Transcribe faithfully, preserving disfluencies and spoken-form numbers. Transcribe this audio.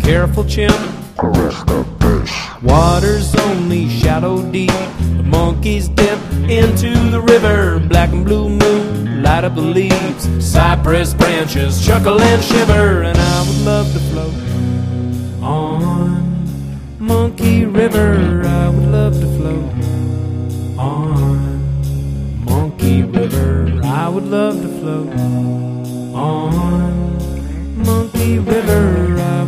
careful chimp. Caress the fish. Water's only shallow deep. The monkeys dip into the river. Black and blue moon light up the leaves. Cypress branches chuckle and shiver. And I would love to float on Monkey River. I would love to float on Monkey River. I would love to float on Monkey River. I